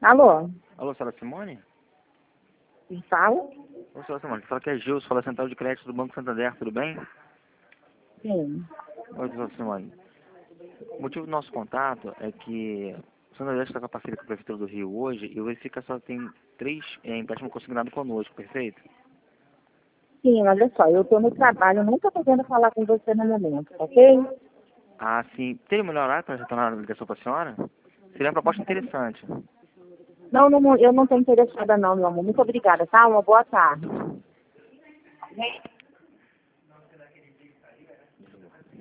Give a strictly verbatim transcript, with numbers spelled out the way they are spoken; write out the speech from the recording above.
Alô? Alô, senhora Simone? Quem fala? Ô, senhora Simone, fala que é Gilson, fala Central de Crédito do Banco Santander, tudo bem? Sim. Oi, senhora Simone. O motivo do nosso contato é que o Santander está com a parceria com a Prefeitura do Rio hoje e eu verifico que a senhora tem três é, empréstimos consignados conosco, perfeito? Sim, olha só, eu estou no trabalho, não estou podendo falar com você no momento, ok? Ah, sim. Teria o melhor horário para retornar a ligação para a senhora? Seria uma proposta interessante. Não, não, eu não estou interessada não, meu amor. Muito obrigada, tá? Uma boa tarde.